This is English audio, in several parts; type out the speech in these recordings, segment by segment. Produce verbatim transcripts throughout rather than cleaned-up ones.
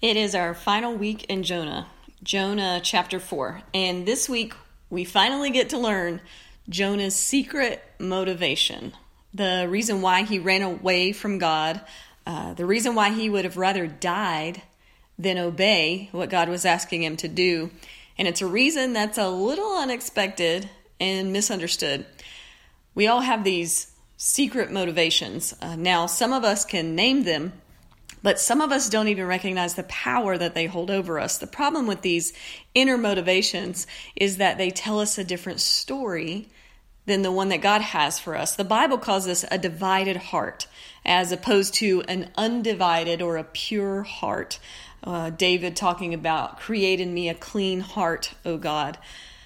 It is our final week in Jonah, Jonah chapter four. And this week, we finally get to learn Jonah's secret motivation. The reason why he ran away from God, uh, the reason why he would have rather died than obey what God was asking him to do. And it's a reason that's a little unexpected and misunderstood. We all have these secret motivations. Uh, now, some of us can name them, but some of us don't even recognize the power that they hold over us. The problem with these inner motivations is that they tell us a different story than the one that God has for us. The Bible calls this a divided heart, as opposed to an undivided or a pure heart. Uh, David talking about, create in me a clean heart, O God.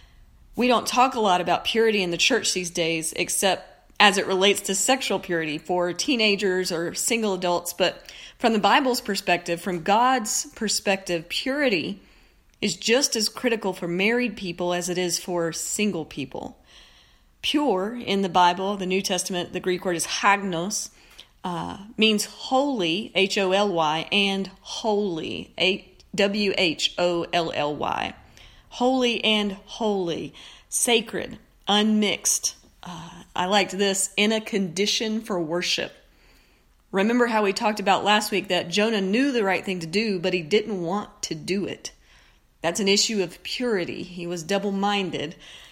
We don't talk a lot about purity in the church these days, except as it relates to sexual purity for teenagers or single adults. But from the Bible's perspective, from God's perspective, purity is just as critical for married people as it is for single people. Pure in the Bible, the New Testament, the Greek word is hagnos, uh, means holy, H O L Y, and holy, W H O L L Y. Holy and holy, sacred, unmixed. Uh, I liked this, in a condition for worship. Remember how we talked about last week that Jonah knew the right thing to do, but he didn't want to do it. That's an issue of purity. He was double-minded.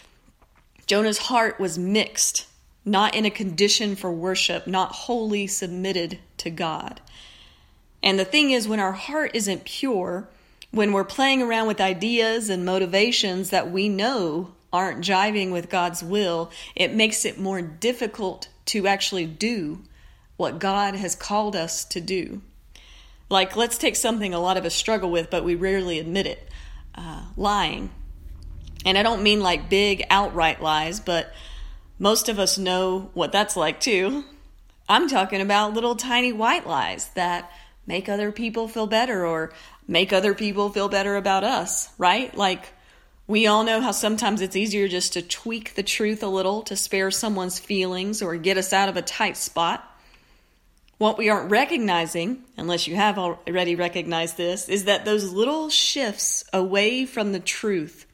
Jonah's heart was mixed, not in a condition for worship, not wholly submitted to God. And the thing is, when our heart isn't pure, when we're playing around with ideas and motivations that we know aren't jiving with God's will, it makes it more difficult to actually do what God has called us to do. Like, let's take something a lot of us struggle with, but we rarely admit it. Uh, lying. And I don't mean like big outright lies, but most of us know what that's like too. I'm talking about little tiny white lies that make other people feel better or make other people feel better about us, right? Like, we all know how sometimes it's easier just to tweak the truth a little to spare someone's feelings or get us out of a tight spot. What we aren't recognizing, unless you have already recognized this, is that those little shifts away from the truth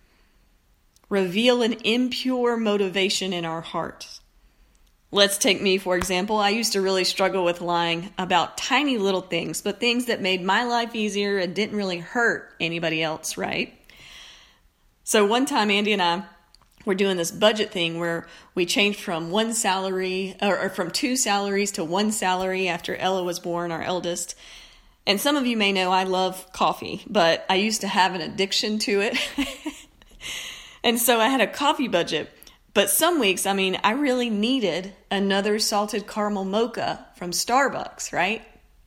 reveal an impure motivation in our hearts. Let's take me, for example. I used to really struggle with lying about tiny little things, but things that made my life easier and didn't really hurt anybody else, right? So one time, Andy and I were doing this budget thing where we changed from one salary, or, or from two salaries to one salary after Ella was born, our eldest. And some of you may know I love coffee, but I used to have an addiction to it. And so I had a coffee budget. But some weeks, I mean, I really needed another salted caramel mocha from Starbucks, right?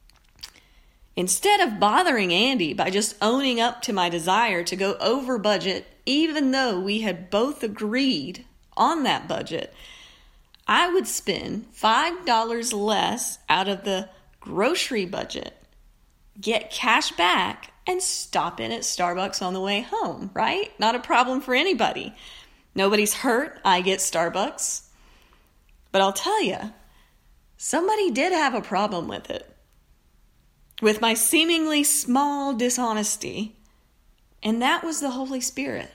Instead of bothering Andy by just owning up to my desire to go over budget, even though we had both agreed on that budget, I would spend five dollars less out of the grocery budget, get cash back, and stop in at Starbucks on the way home, right? Not a problem for anybody. Nobody's hurt. I get Starbucks. But I'll tell you, somebody did have a problem with it. With my seemingly small dishonesty, and that was the Holy Spirit.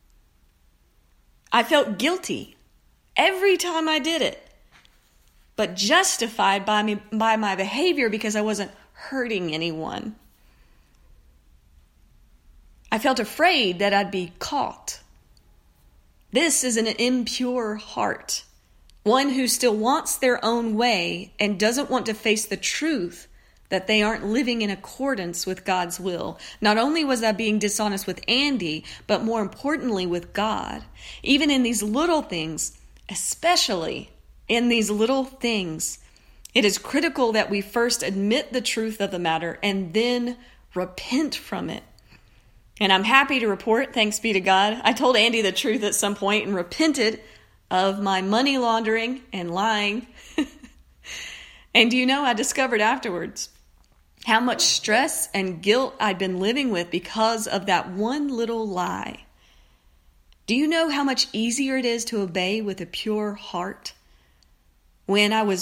I felt guilty every time I did it, but justified by me by my behavior because I wasn't hurting anyone. I felt afraid that I'd be caught. This is an impure heart, one who still wants their own way and doesn't want to face the truth that they aren't living in accordance with God's will. Not only was I being dishonest with Andy, but more importantly with God. Even in these little things, especially in these little things, it is critical that we first admit the truth of the matter and then repent from it. And I'm happy to report, thanks be to God, I told Andy the truth at some point and repented of my money laundering and lying. And do you know, I discovered afterwards how much stress and guilt I'd been living with because of that one little lie. Do you know how much easier it is to obey with a pure heart? When I was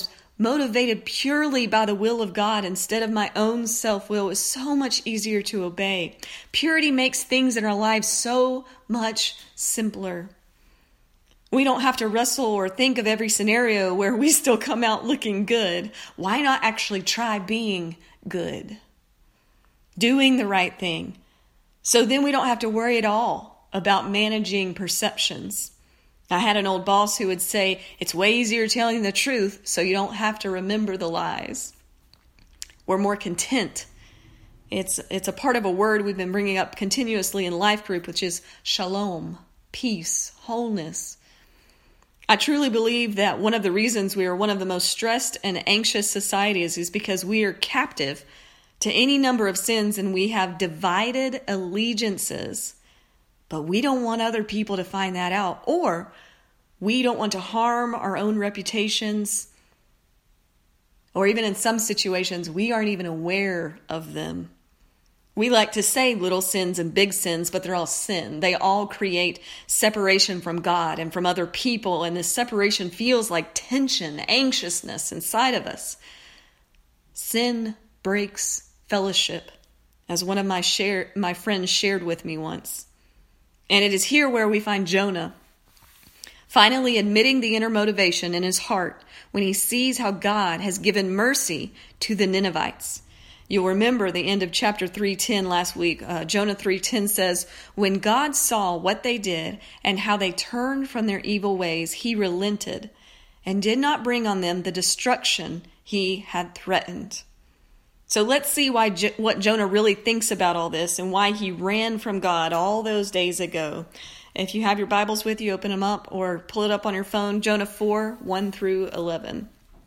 motivated purely by the will of God instead of my own self-will, is so much easier to obey. Purity makes things in our lives so much simpler. We don't have to wrestle or think of every scenario where we still come out looking good. Why not actually try being good? Doing the right thing. So then we don't have to worry at all about managing perceptions. I had an old boss who would say, it's way easier telling the truth so you don't have to remember the lies. We're more content. It's, it's a part of a word we've been bringing up continuously in Life Group, which is shalom, peace, wholeness. I truly believe that one of the reasons we are one of the most stressed and anxious societies is because we are captive to any number of sins and we have divided allegiances. But we don't want other people to find that out, or we don't want to harm our own reputations, or even in some situations, we aren't even aware of them. We like to say little sins and big sins, but they're all sin. They all create separation from God and from other people, and this separation feels like tension, anxiousness inside of us. Sin breaks fellowship, as one of my share, my friends shared with me once. And it is here where we find Jonah finally admitting the inner motivation in his heart when he sees how God has given mercy to the Ninevites. You'll remember the end of chapter three ten last week. Uh, Jonah three ten says, when God saw what they did and how they turned from their evil ways, he relented and did not bring on them the destruction he had threatened. So let's see why jo- what Jonah really thinks about all this and why he ran from God all those days ago. If you have your Bibles with you, open them up or pull it up on your phone. Jonah four, one through eleven.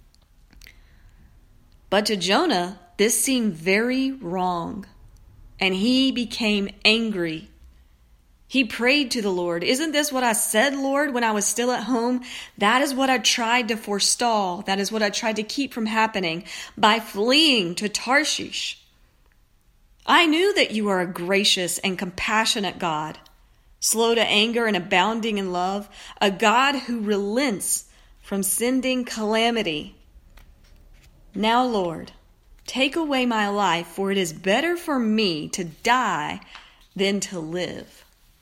But to Jonah, this seemed very wrong, and he became angry. He prayed to the Lord. Isn't this what I said, Lord, when I was still at home? That is what I tried to forestall. That is what I tried to keep from happening by fleeing to Tarshish. I knew that you are a gracious and compassionate God, slow to anger and abounding in love, a God who relents from sending calamity. Now, Lord, take away my life, for it is better for me to die than to live.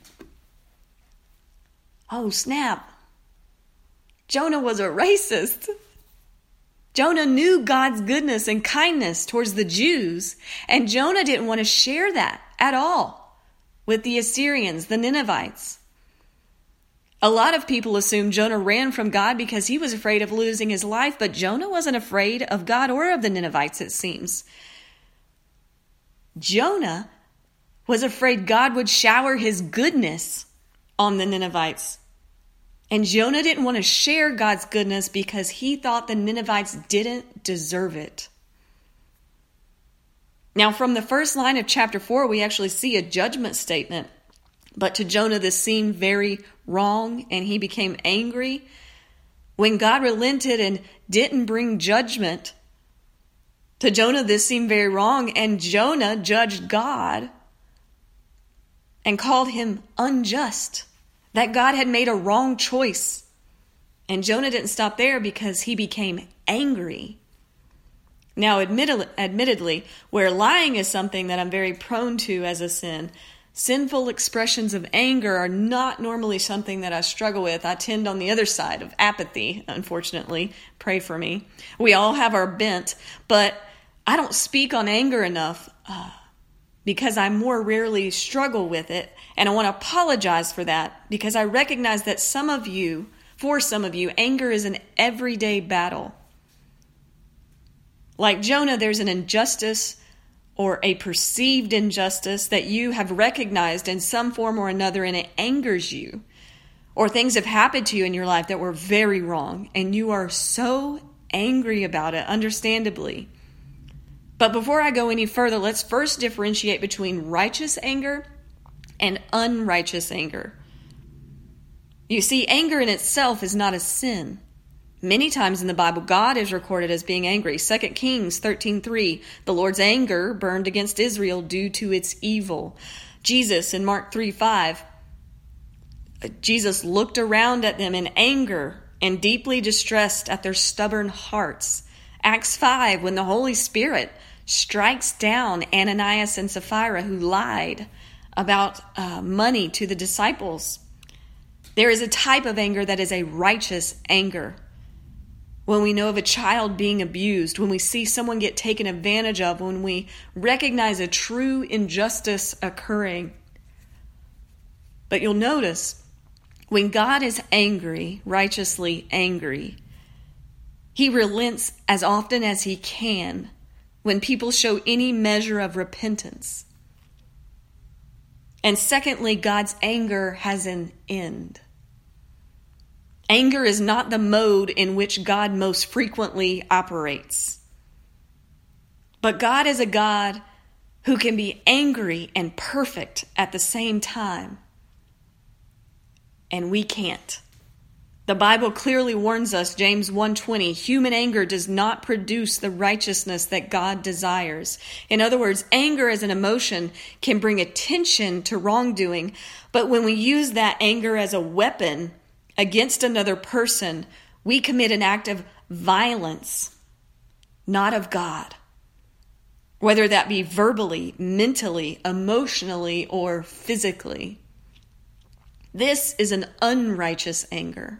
Oh, snap. Jonah was a racist. Jonah knew God's goodness and kindness towards the Jews, and Jonah didn't want to share that at all with the Assyrians, the Ninevites. A lot of people assume Jonah ran from God because he was afraid of losing his life, but Jonah wasn't afraid of God or of the Ninevites, it seems. Jonah was afraid God would shower his goodness on the Ninevites. And Jonah didn't want to share God's goodness because he thought the Ninevites didn't deserve it. Now, from the first line of chapter four, we actually see a judgment statement. But to Jonah, this seemed very wrong, and he became angry. When God relented and didn't bring judgment, to Jonah, this seemed very wrong, and Jonah judged God and called him unjust, that God had made a wrong choice. And Jonah didn't stop there because he became angry. Now, admittedly, admittedly, where lying is something that I'm very prone to as a sin, sinful expressions of anger are not normally something that I struggle with. I tend on the other side of apathy, unfortunately. Pray for me. We all have our bent, but I don't speak on anger enough uh, because I more rarely struggle with it. And I want to apologize for that because I recognize that some of you, for some of you, anger is an everyday battle. Like Jonah, there's an injustice or a perceived injustice that you have recognized in some form or another, and it angers you. Or things have happened to you in your life that were very wrong, and you are so angry about it, understandably. But before I go any further, let's first differentiate between righteous anger and unrighteous anger. You see, anger in itself is not a sin. Many times in the Bible, God is recorded as being angry. Second Kings thirteen three, the Lord's anger burned against Israel due to its evil. Jesus in Mark three five, Jesus looked around at them in anger and deeply distressed at their stubborn hearts. Acts five, when the Holy Spirit strikes down Ananias and Sapphira, who lied about uh, money to the disciples. There is a type of anger that is a righteous anger. When we know of a child being abused, when we see someone get taken advantage of, when we recognize a true injustice occurring. But you'll notice, when God is angry, righteously angry, he relents as often as he can when people show any measure of repentance. And secondly, God's anger has an end. Anger is not the mode in which God most frequently operates. But God is a God who can be angry and perfect at the same time. And we can't. The Bible clearly warns us, James one twenty, human anger does not produce the righteousness that God desires. In other words, anger as an emotion can bring attention to wrongdoing, but when we use that anger as a weapon against another person, we commit an act of violence, not of God. Whether that be verbally, mentally, emotionally, or physically. This is an unrighteous anger.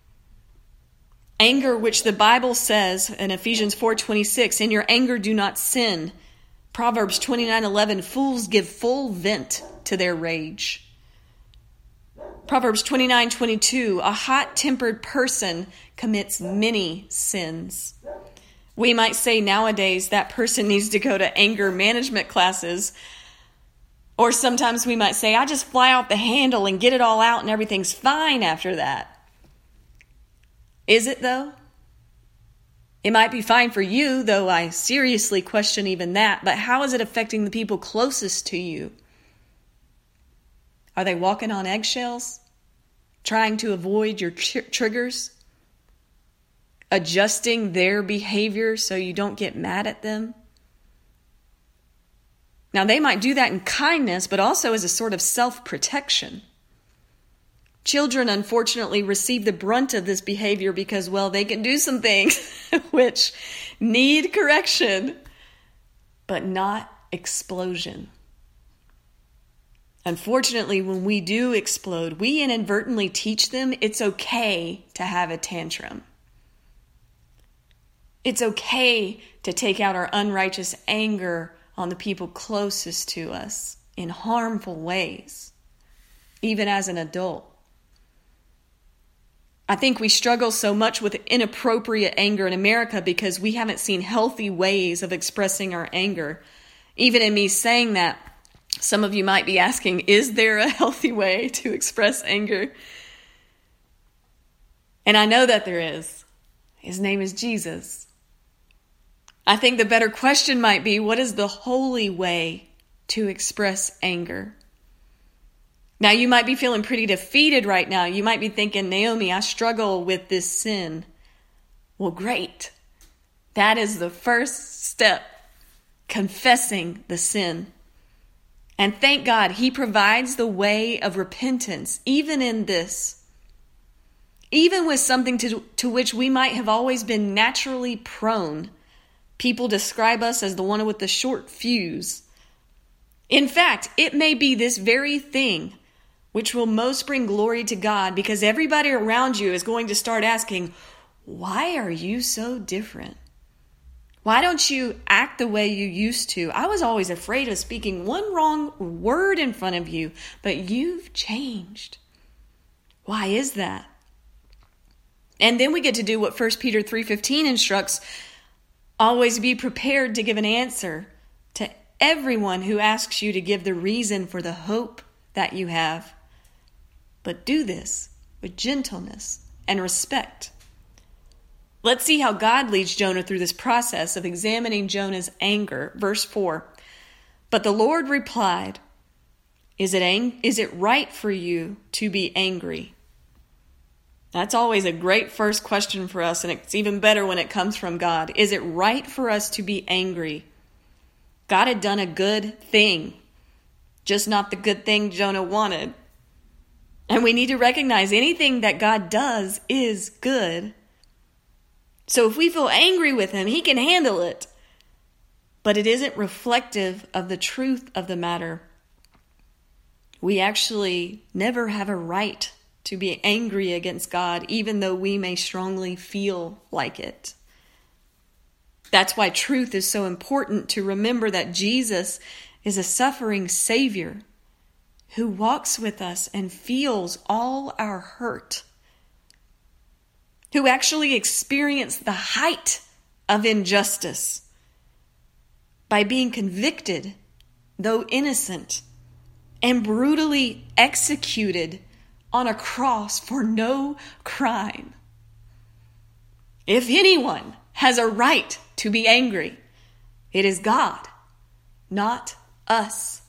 Anger which the Bible says in Ephesians four twenty-six, in your anger do not sin. Proverbs twenty-nine eleven, fools give full vent to their rage. Proverbs twenty-nine twenty-two, a hot-tempered person commits many sins. We might say nowadays that person needs to go to anger management classes. Or sometimes we might say, I just fly off the handle and get it all out and everything's fine after that. Is it though? It might be fine for you, though I seriously question even that. But how is it affecting the people closest to you? Are they walking on eggshells? Trying to avoid your tr- triggers? Adjusting their behavior so you don't get mad at them? Now, they might do that in kindness, but also as a sort of self-protection. Children, unfortunately, receive the brunt of this behavior because, well, they can do some things which need correction, but not explosion. Unfortunately, when we do explode, we inadvertently teach them it's okay to have a tantrum. It's okay to take out our unrighteous anger on the people closest to us in harmful ways, even as an adult. I think we struggle so much with inappropriate anger in America because we haven't seen healthy ways of expressing our anger. Even in me saying that, some of you might be asking, is there a healthy way to express anger? And I know that there is. His name is Jesus. I think the better question might be, what is the holy way to express anger? Now, you might be feeling pretty defeated right now. You might be thinking, Naomi, I struggle with this sin. Well, great. That is the first step, confessing the sin. And thank God, he provides the way of repentance, even in this. Even with something to, to which we might have always been naturally prone. People describe us as the one with the short fuse. In fact, it may be this very thing which will most bring glory to God, because everybody around you is going to start asking, why are you so different? Why don't you act the way you used to? I was always afraid of speaking one wrong word in front of you, but you've changed. Why is that? And then we get to do what First Peter three fifteen instructs, always be prepared to give an answer to everyone who asks you to give the reason for the hope that you have. But do this with gentleness and respect. Let's see how God leads Jonah through this process of examining Jonah's anger. Verse four. But the Lord replied, Is it ang- is it right for you to be angry? That's always a great first question for us, and it's even better when it comes from God. Is it right for us to be angry? God had done a good thing, just not the good thing Jonah wanted. And we need to recognize anything that God does is good. So if we feel angry with him, he can handle it. But it isn't reflective of the truth of the matter. We actually never have a right to be angry against God, even though we may strongly feel like it. That's why truth is so important, to remember that Jesus is a suffering Savior who walks with us and feels all our hurt, who actually experienced the height of injustice by being convicted, though innocent, and brutally executed on a cross for no crime. If anyone has a right to be angry, it is God, not us.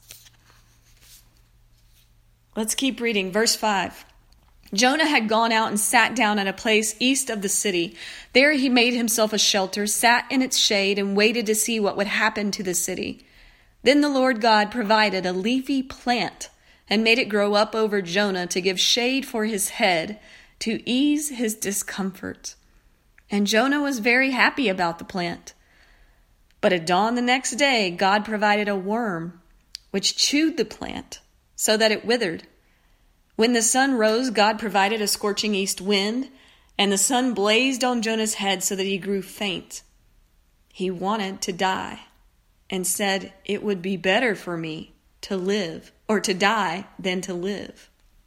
Let's keep reading. Verse five. Jonah had gone out and sat down at a place east of the city. There he made himself a shelter, sat in its shade, and waited to see what would happen to the city. Then the Lord God provided a leafy plant and made it grow up over Jonah to give shade for his head, to ease his discomfort. And Jonah was very happy about the plant. But at dawn the next day, God provided a worm, which chewed the plant so that it withered. When the sun rose, God provided a scorching east wind, and the sun blazed on Jonah's head so that he grew faint. He wanted to die and said, "It would be better for me to live, or to die, than to live."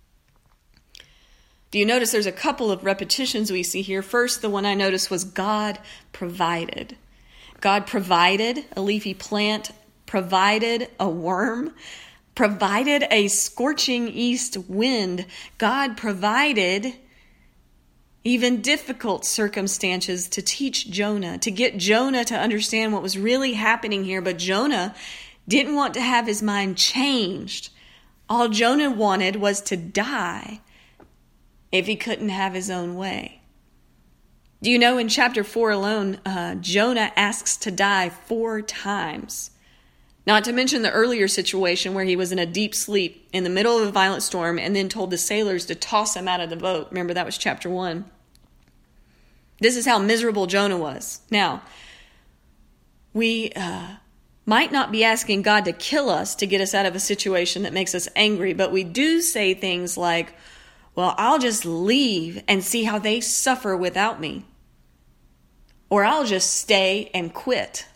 Do you notice there's a couple of repetitions we see here? First, the one I noticed was God provided. God provided a leafy plant, provided a worm, provided a scorching east wind. God provided even difficult circumstances to teach Jonah, to get Jonah to understand what was really happening here. But Jonah didn't want to have his mind changed. All Jonah wanted was to die if he couldn't have his own way. Do you know in chapter four alone, uh, Jonah asks to die four times? Not to mention the earlier situation where he was in a deep sleep in the middle of a violent storm and then told the sailors to toss him out of the boat. Remember, that was chapter one. This is how miserable Jonah was. Now, we uh, might not be asking God to kill us to get us out of a situation that makes us angry, but we do say things like, well, I'll just leave and see how they suffer without me. Or I'll just stay and quit.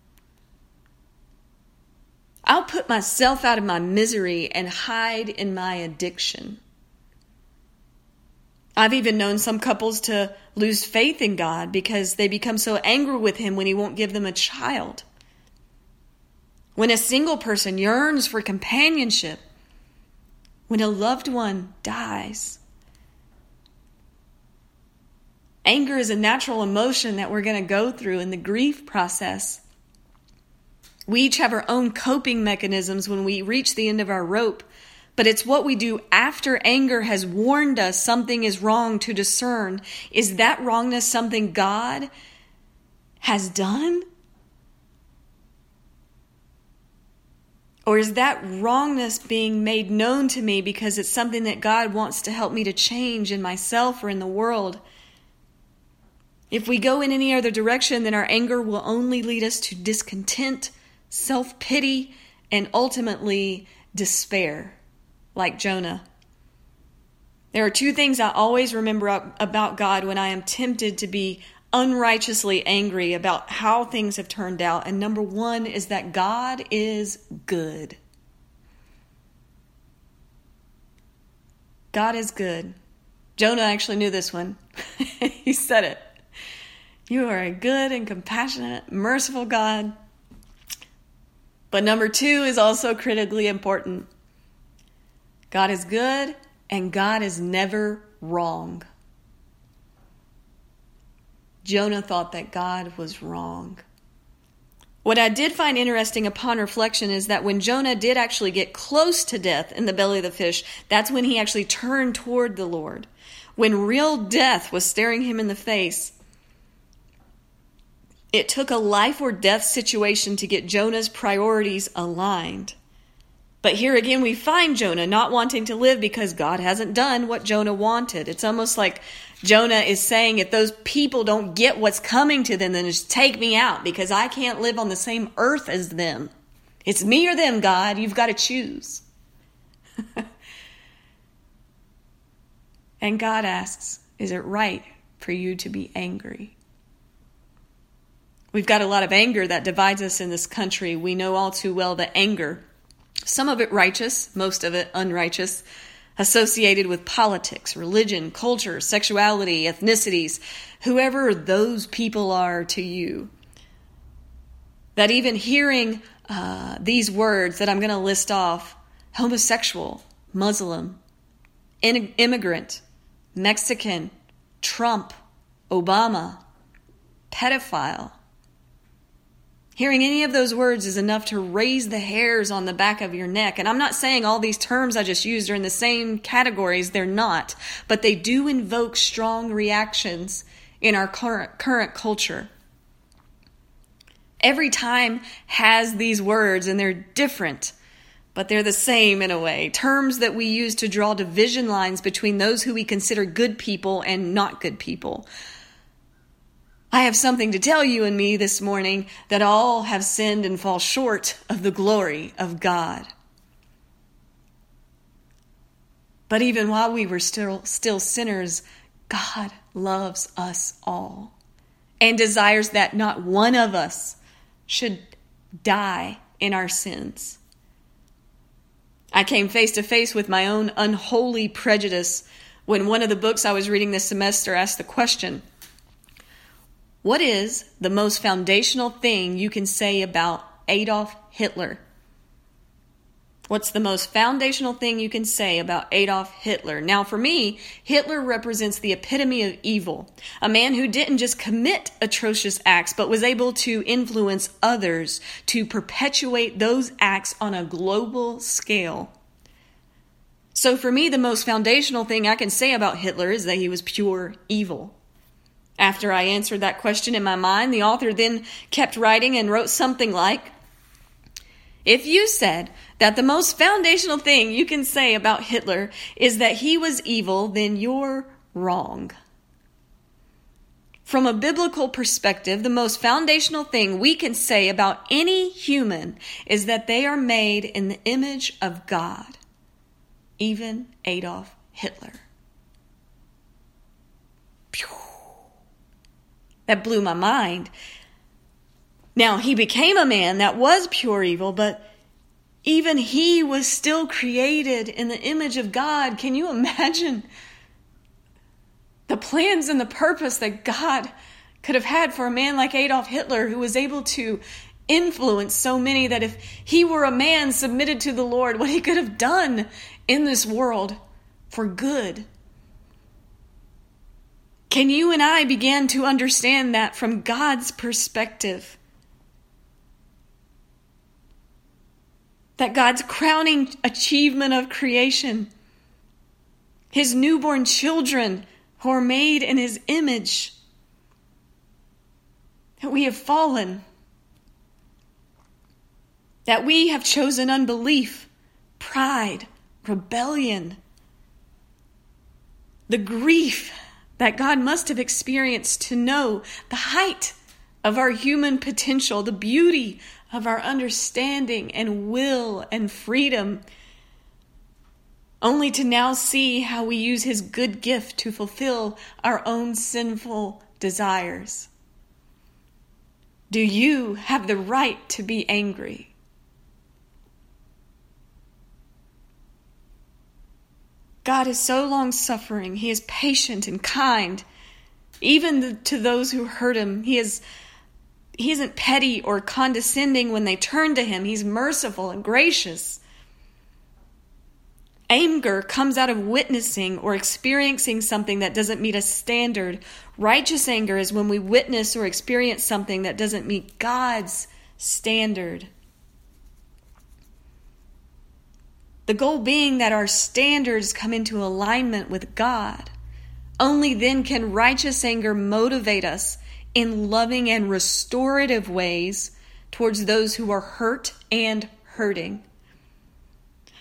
I'll put myself out of my misery and hide in my addiction. I've even known some couples to lose faith in God because they become so angry with Him when He won't give them a child. When a single person yearns for companionship, when a loved one dies. Anger is a natural emotion that we're going to go through in the grief process. We each have our own coping mechanisms when we reach the end of our rope, but it's what we do after anger has warned us something is wrong to discern. Is that wrongness something God has done? Or is that wrongness being made known to me because it's something that God wants to help me to change in myself or in the world? If we go in any other direction, then our anger will only lead us to discontent, self-pity, and ultimately despair, like Jonah. There are two things I always remember about God when I am tempted to be unrighteously angry about how things have turned out. And number one is that God is good. God is good. Jonah actually knew this one. He said it. You are a good and compassionate, merciful God. But number two is also critically important. God is good and God is never wrong. Jonah thought that God was wrong. What I did find interesting upon reflection is that when Jonah did actually get close to death in the belly of the fish, that's when he actually turned toward the Lord. When real death was staring him in the face, it took a life or death situation to get Jonah's priorities aligned. But here again, we find Jonah not wanting to live because God hasn't done what Jonah wanted. It's almost like Jonah is saying, if those people don't get what's coming to them, then just take me out because I can't live on the same earth as them. It's me or them, God. You've got to choose. And God asks, is it right for you to be angry? We've got a lot of anger that divides us in this country. We know all too well that anger, some of it righteous, most of it unrighteous, associated with politics, religion, culture, sexuality, ethnicities, whoever those people are to you. That even hearing uh, these words that I'm going to list off, homosexual, Muslim, in- immigrant, Mexican, Trump, Obama, pedophile. Hearing any of those words is enough to raise the hairs on the back of your neck. And I'm not saying all these terms I just used are in the same categories. They're not. But they do invoke strong reactions in our current, current culture. Every time has these words, and they're different, but they're the same in a way. Terms that we use to draw division lines between those who we consider good people and not good people. I have something to tell you and me this morning, that all have sinned and fall short of the glory of God. But even while we were still, still sinners, God loves us all and desires that not one of us should die in our sins. I came face to face with my own unholy prejudice when one of the books I was reading this semester asked the question, what is the most foundational thing you can say about Adolf Hitler? What's the most foundational thing you can say about Adolf Hitler? Now, for me, Hitler represents the epitome of evil. A man who didn't just commit atrocious acts, but was able to influence others to perpetuate those acts on a global scale. So for me, the most foundational thing I can say about Hitler is that he was pure evil. After I answered that question in my mind, the author then kept writing and wrote something like, if you said that the most foundational thing you can say about Hitler is that he was evil, then you're wrong. From a biblical perspective, the most foundational thing we can say about any human is that they are made in the image of God, even Adolf Hitler. Phew. That blew my mind. Now, he became a man that was pure evil, but even he was still created in the image of God. Can you imagine the plans and the purpose that God could have had for a man like Adolf Hitler, who was able to influence so many, that if he were a man submitted to the Lord, what he could have done in this world for good? Can you and I begin to understand that from God's perspective? That God's crowning achievement of creation, his newborn children who are made in his image, that we have fallen, that we have chosen unbelief, pride, rebellion, the grief that God must have experienced to know the height of our human potential, the beauty of our understanding and will and freedom, only to now see how we use his good gift to fulfill our own sinful desires. Do you have the right to be angry? God is so long-suffering. He is patient and kind, even to those who hurt him. He is, he isn't petty or condescending when they turn to him. He's merciful and gracious. Anger comes out of witnessing or experiencing something that doesn't meet a standard. Righteous anger is when we witness or experience something that doesn't meet God's standard. The goal being that our standards come into alignment with God. Only then can righteous anger motivate us in loving and restorative ways towards those who are hurt and hurting.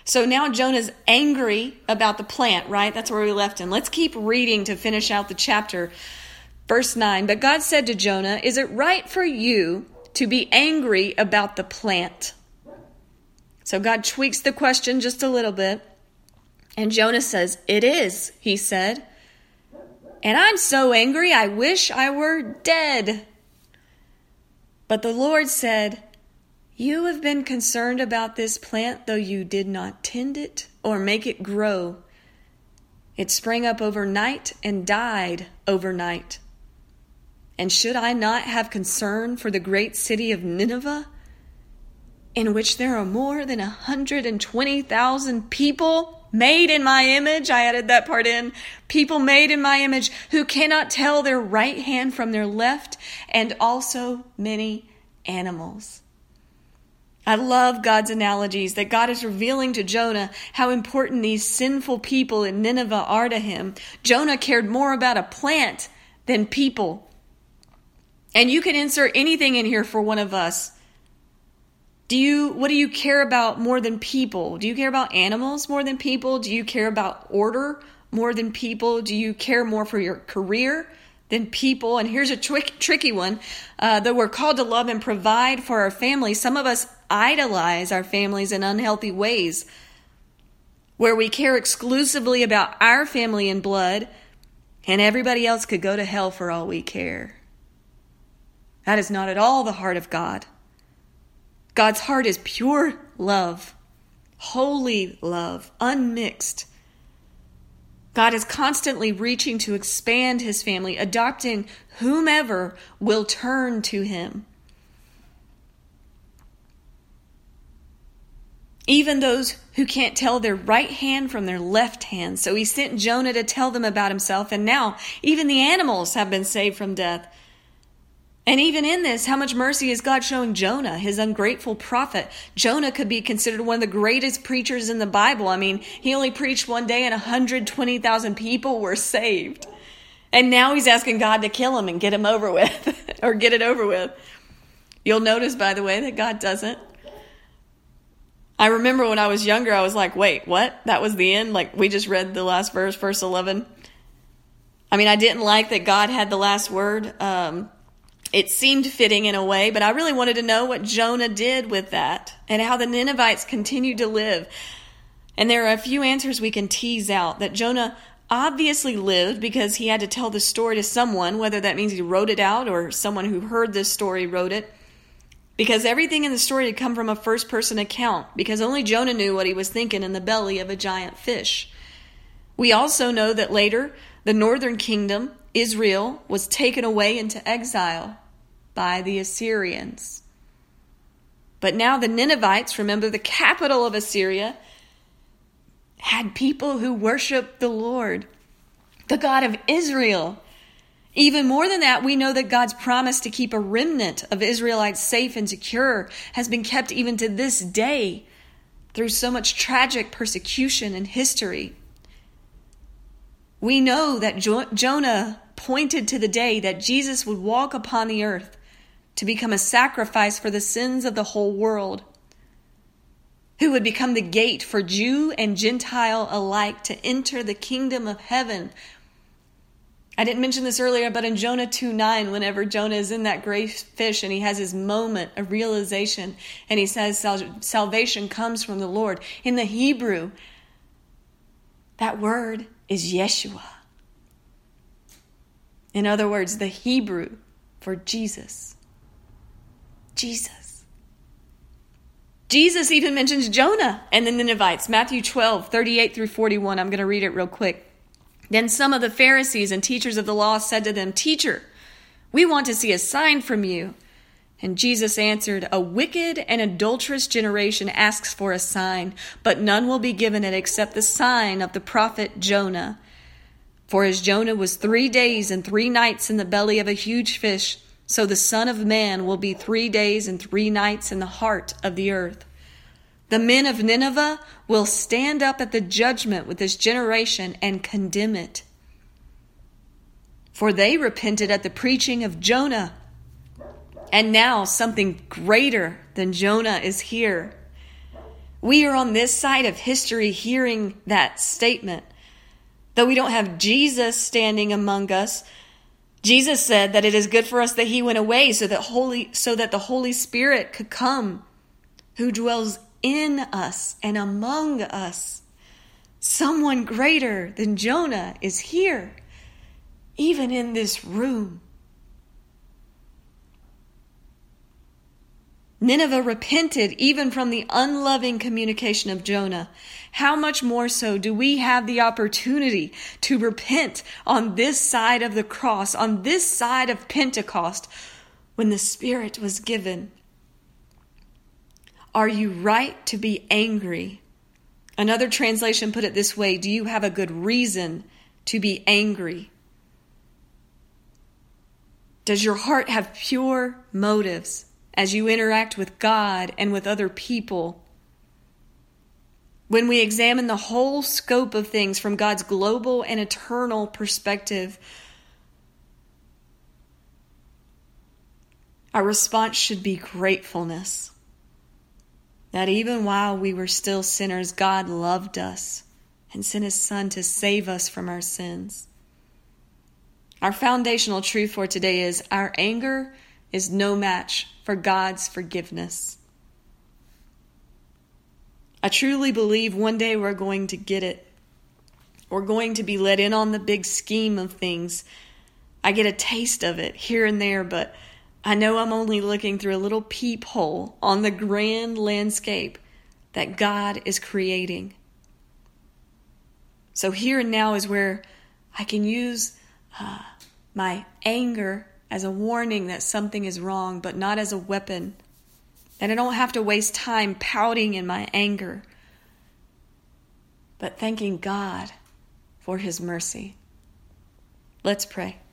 So now Jonah's angry about the plant, right? That's where we left him. Let's keep reading to finish out the chapter. Verse nine, but God said to Jonah, is it right for you to be angry about the plant? So God tweaks the question just a little bit. And Jonah says, it is, he said. And I'm so angry, I wish I were dead. But the Lord said, you have been concerned about this plant, though you did not tend it or make it grow. It sprang up overnight and died overnight. And should I not have concern for the great city of Nineveh, in which there are more than one hundred twenty thousand people made in my image? I added that part in. People made in my image who cannot tell their right hand from their left, and also many animals. I love God's analogies, that God is revealing to Jonah how important these sinful people in Nineveh are to him. Jonah cared more about a plant than people. And you can insert anything in here for one of us. Do you, what do you care about more than people? Do you care about animals more than people? Do you care about order more than people? Do you care more for your career than people? And here's a twic- tricky one, uh, that we're called to love and provide for our families. Some of us idolize our families in unhealthy ways, where we care exclusively about our family and blood, and everybody else could go to hell for all we care. That is not at all the heart of God. God's heart is pure love, holy love, unmixed. God is constantly reaching to expand his family, adopting whomever will turn to him. Even those who can't tell their right hand from their left hand. So he sent Jonah to tell them about himself. And now even the animals have been saved from death. And even in this, how much mercy is God showing Jonah, his ungrateful prophet? Jonah could be considered one of the greatest preachers in the Bible. I mean, he only preached one day and one hundred twenty thousand people were saved. And now he's asking God to kill him and get him over with, or get it over with. You'll notice, by the way, that God doesn't. I remember when I was younger, I was like, wait, what? That was the end? Like, we just read the last verse, verse eleven. I mean, I didn't like that God had the last word. Um, it seemed fitting in a way, but I really wanted to know what Jonah did with that and how the Ninevites continued to live. And there are a few answers we can tease out. That Jonah obviously lived because he had to tell the story to someone, whether that means he wrote it out or someone who heard this story wrote it. Because everything in the story had come from a first-person account, because only Jonah knew what he was thinking in the belly of a giant fish. We also know that later, the northern kingdom, Israel, was taken away into exile by the Assyrians. But now the Ninevites, remember the capital of Assyria, had people who worshiped the Lord, the God of Israel. Even more than that, we know that God's promise to keep a remnant of Israelites safe and secure has been kept even to this day through so much tragic persecution in history. We know that jo- Jonah pointed to the day that Jesus would walk upon the earth to become a sacrifice for the sins of the whole world, who would become the gate for Jew and Gentile alike to enter the kingdom of heaven. I didn't mention this earlier, but in Jonah two nine, whenever Jonah is in that great fish and he has his moment of realization and he says sal- salvation comes from the Lord. In the Hebrew, that word is Yeshua. In other words, the Hebrew for Jesus. Jesus. Jesus even mentions Jonah and the Ninevites. Matthew twelve, thirty-eight through forty-one. I'm going to read it real quick. Then some of the Pharisees and teachers of the law said to them, "Teacher, we want to see a sign from you." And Jesus answered, "A wicked and adulterous generation asks for a sign, but none will be given it except the sign of the prophet Jonah. For as Jonah was three days and three nights in the belly of a huge fish, so the Son of Man will be three days and three nights in the heart of the earth. The men of Nineveh will stand up at the judgment with this generation and condemn it. For they repented at the preaching of Jonah. And now something greater than Jonah is here. We are on this side of history hearing that statement. Though we don't have Jesus standing among us, Jesus said that it is good for us that he went away so that holy so that the Holy Spirit could come, who dwells in us and among us. Someone greater than Jonah is here, even in this room. Nineveh repented even from the unloving communication of Jonah. How much more so do we have the opportunity to repent on this side of the cross, on this side of Pentecost, when the Spirit was given? Are you right to be angry? Another translation put it this way: do you have a good reason to be angry? Does your heart have pure motives as you interact with God and with other people? When we examine the whole scope of things from God's global and eternal perspective, our response should be gratefulness. That even while we were still sinners, God loved us and sent his Son to save us from our sins. Our foundational truth for today is our anger is no match for God's forgiveness. I truly believe one day we're going to get it. We're going to be let in on the big scheme of things. I get a taste of it here and there, but I know I'm only looking through a little peephole on the grand landscape that God is creating. So here and now is where I can use uh, my anger as a warning that something is wrong, but not as a weapon. And I don't have to waste time pouting in my anger, but thanking God for his mercy. Let's pray.